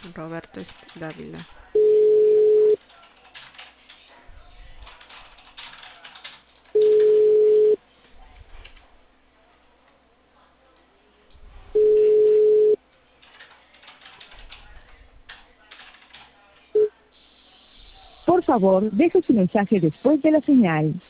Roberto Dávila. Por favor, deje su mensaje después de la señal.